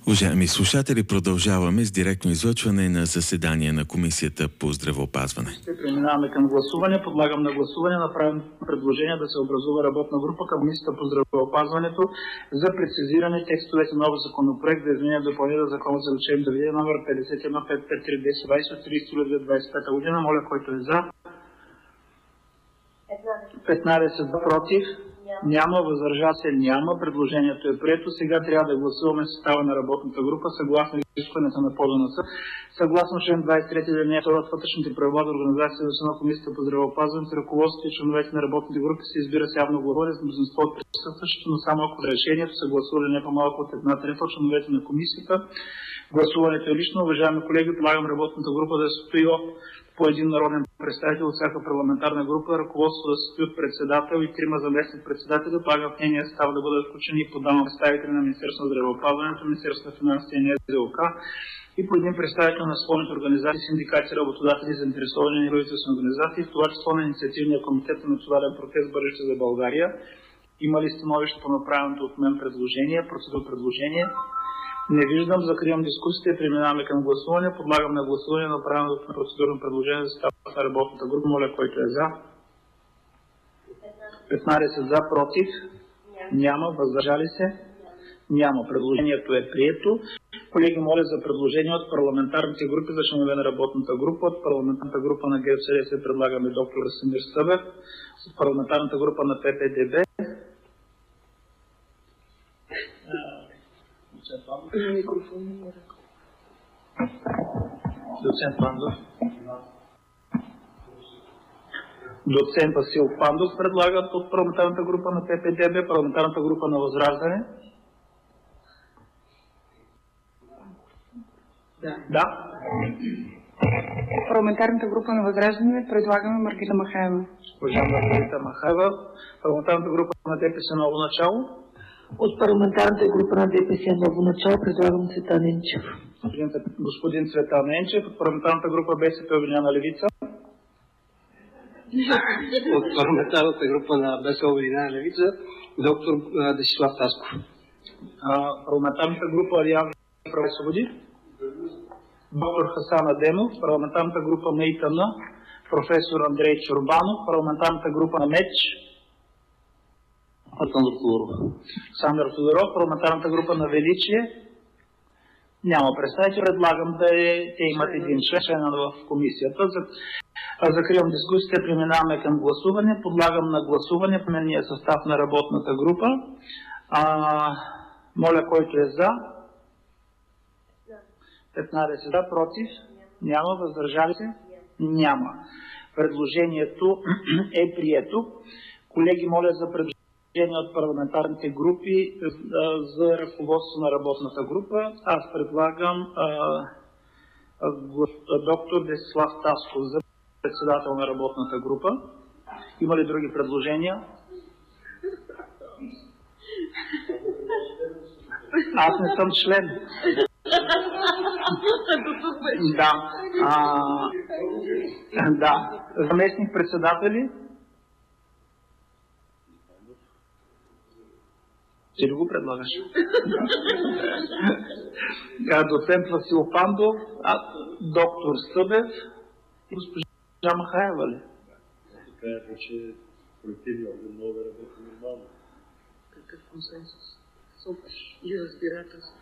Уважаеми слушатели, продължаваме с директно излъчване на заседание на Комисията по здравеопазване. Преминаваме към гласуване. Подлагам на гласуване направено предложение да се образува работна група към Комисията по здравеопазването за прецизиране текстовете на нов законопроект за изменение и допълнение на Закона за лечебните заведения номер 51-553-1020 от 30.2025 година. Моля, който е за. 15 за, против. Няма, въздържал се няма. Предложението е прието. Сега трябва да гласуваме състава на работната група съгласно изискването на ПОДНС. Съгласно член 23 алинея 2 от вътрешните правила за организацията на Комисията по здравеопазването, ръководството и членовете на работните групи се избира с явно гласуване с мнозинство от присъстващите, но само ако решението са гласували не по-малко от 1/3 от членовете на комисията. Гласуването е лично. Уважаеми колеги, предлагам работната група да се състои по един народен представител от всяка парламентарна група, ръководството да се състои от председател и 3 заместник председатели. Предлагам в нейния състав да бъдат включени и по 2 представители на Министерството на здравеопазването, Министерството на финансите и НЗОК и по един представител на съсловните организации, синдикати, работодатели, заинтересовани и правителствени организации, в това число на инициативния комитет на национален протест Бъдеще за България. Има ли становище по направеното от мен предложение, предложение? Не виждам. Закривам дискусията и преминаваме към гласуване. Подлагам на гласуване направеното процедурно предложение за състав на работната група. Моля, който е за. 15 за, против. Няма. Въздържали се? Няма. Предложението е прието. Колеги, моля за предложение от парламентарните групи за членове на работната група. От парламентарната група на ГЕРБ-СДС предлагаме доктор Красимир Събев. От парламентарната група на ППДБ. Доцент Пандов. Доцент Васил Пандов предлагат от парламентарната група на ППДБ, парламентарната група на Възраждане. Да. Парламентарната група на Възраждане предлагаме Маргарита Махаева. Уважаема Маргарита Махаева. Парламентарната група на ДПС Ново начало. От парламентарната група на ДПС Ново начало предлагам Цветан Енчев. Господин Цветан Енчев. От парламентарната група БСП Обединена левица. От парламентарната група на БСП Обединена левица доктор Десислав Тасков. Парламентарната група Алианс права и свободи. Доктор Хасан Адемов. Парламентарната група на ИТН професор Андрей Чорбанов. Парламентарната група на МЕЧ Александър Тодоров. Парламентарната група на Величие. Няма представител. Предлагам да те имат един член в комисията. Закривам дискусията. Преминаваме към гласуване. Подлагам на гласуване поменния състав на работната група. Моля, който е за. 15 за, против. Няма. Въздържали се? Няма. Предложението е прието. Колеги, моля за предложение от парламентарните групи за ръководство на работната група. Аз предлагам доктор Десислав Тасков за председател на работната група. Има ли други предложения? Аз не съм член. Да. Заместник председатели? Ти ли го предлагаш? Доцент Васил Пандов, доктор Събев и госпожа Махаева ли? Така е, че колективният орган много да работи нормално. Какъв консенсус? Супер. И разбирателство.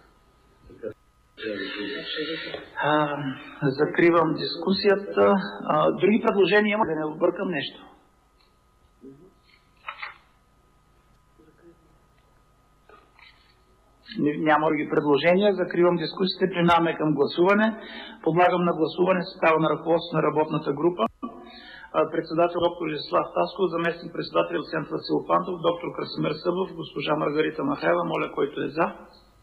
Закривам дискусията. Други предложения има да не объркам нещо? Няма други предложения. Закривам дискусията. Преминаваме към гласуване. Подлагам на гласуване състава на ръководството на работната група. Председател доктор Десислав Тасков, заместник председател доцент Васил Пандов, доктор Красимир Събев, госпожа Маргарита Махаева. Моля, който е за.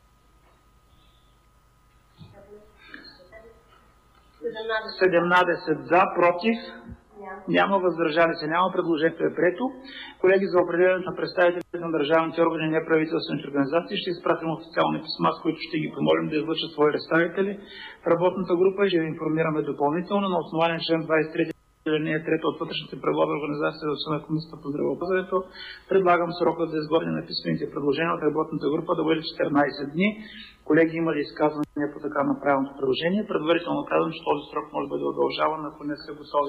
17 за, против. Няма, въздържали се. Няма. Предложението е прието. Колеги, за определението на представителите на държавните органи и неправителствените организации ще изпратим официални писма, с които ще ги помолим да излъчат свои представители в работната група и ще ви информираме допълнително на основание член 23 алинея 3 от вътрешните правила на организацията на Комисията по здравеопазването, предлагам срокът за изготвяне на писмените предложения от работната група да бъде 14 дни. Колеги, има ли изказвания по така направеното предложение? Предварително казвам, че този срок може да бъде удължаван, ако не се готови.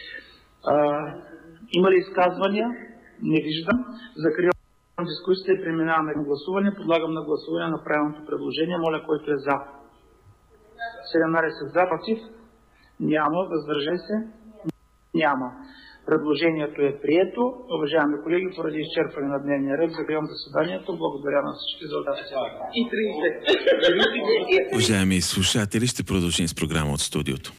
Има ли изказвания? Не виждам. Закривам дискусията и преминаваме към гласуване. Подлагам на гласуване на правилното предложение. Моля, който е за. 17 за, против? Няма. Въздържали се? Няма. Предложението е прието. Уважаеми колеги, поради изчерпване на дневния ред, закривам заседанието. Благодаря на всички за участие. Уважаеми слушатели, ще продължим с програма от студиото.